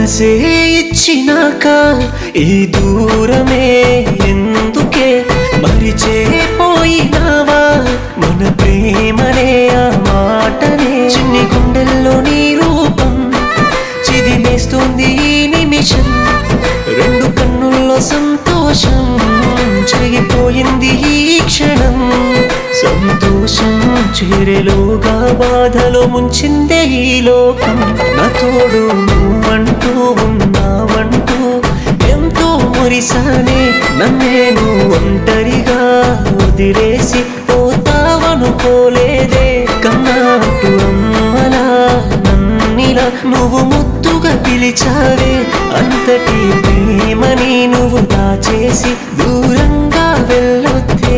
మనసే ఇచ్చినాక ఈ దూరమే ఎందుకే మరిచేపోయినావా మన ప్రేమనే ఆ మాటనే చిన్ని గుండెల్లో నీ రూపం చిదిమేస్తుంది ఈ నిమిషం రెండు కన్నుల్లో సంతోషం చెరిగిపోయింది ఈ క్షణం సంతోషం చేరేలోగా బాధలో ముంచిందే ఈ లోకం నా తోడు నువ్వంటూ ఉన్నావంటూ ఎంతో మురిసానే నన్నేను ఒంటరిగా వదిలేసి పోతావనుకోలేదే కన్నాటు అమ్మలా నన్నిలా నువ్వు ముద్దుగా పిలిచావే అంతటి ప్రేమని నువ్వు దాచేసి దూరంగా వెళ్ళొద్దే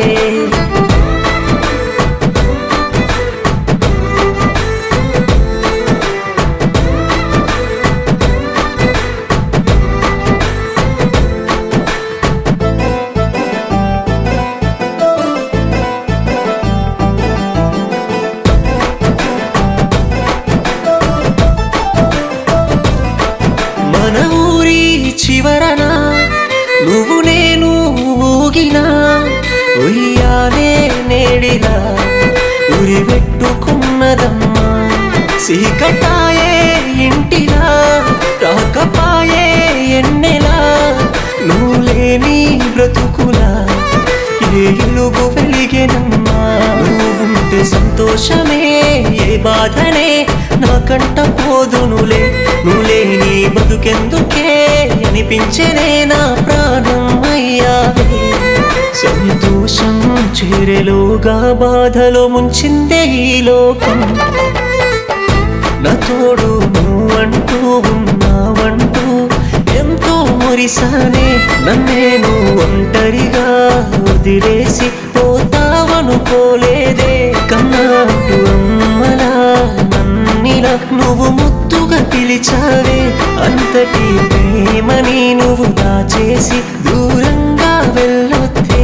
మన ఊరి చివరన నువ్వు నేను ఊగినా ఉయ్యాలే నేడిలా ఉరి పెట్టుకున్నదమ్మా సీకటాయే ఇంటిలా రాకపాయే ఎన్నెలా నువ్వు లేని బ్రతుకులా ఏ ఎలుగు వెలిగెనమ్మా నువ్వుంటే సంతోషమే ఏ బాధనే నాకంట పోదునులే నువ్వులే నీ బతుకెందుకే అనిపించేనే నా ప్రాణం అయ్యావే సంతోషం చేరేలోగా బాధలో ముంచిందే ఈ లోకం నా తోడు నువ్వంటూ ఉన్నావంటూ ఎంతో మురిసానే నన్నేను ఒంటరిగా వదిలేసి పోతావనుకోలేదే కన్నాటు అమ్మలా నన్నిలా నువ్వు ముద్దుగా పిలిచావే అంతటి ప్రేమని నువ్వు దాచేసి దూరంగా వెళ్ళొద్దే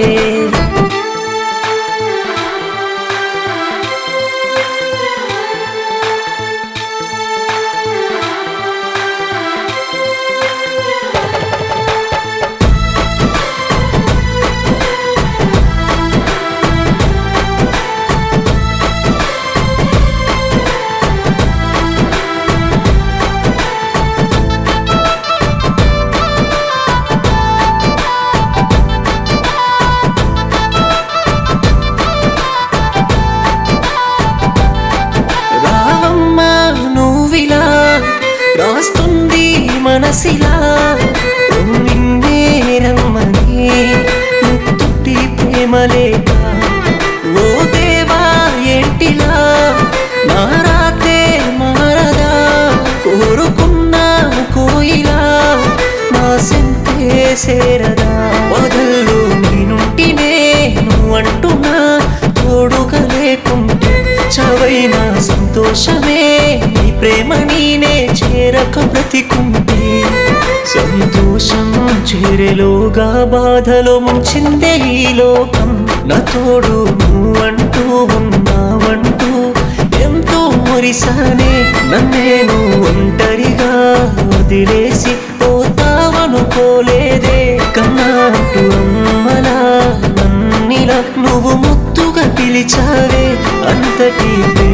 రాస్తుంది మనసిలా నిన్నే రమ్మని ముత్తుటి ప్రేమలేక ఓ దేవా ఏంటిలా మారాతే మారదా కోరుకున్న కోయిలా నా సెంతే సేరదా వదల్లు నేనుంటినే నువ్వంటున్నా తోడుగా లేకుంటే చవైన సంతోషమే నీ ప్రేమ నీనే చేరక బ్రతికుంటే సంతోషం చేరేలోగా బాధలో ముంచిందే ఈ లోకం నా తోడు నువ్వంటూ ఉన్నావంటూ ఎంతో మురిసానే నన్నేను ఒంటరిగా వదిలేసి పోతావనుకోలేదే కన్నాటు అమ్మలా నన్నిలా నువ్వు ముద్దుగా పిలిచావే అంతటి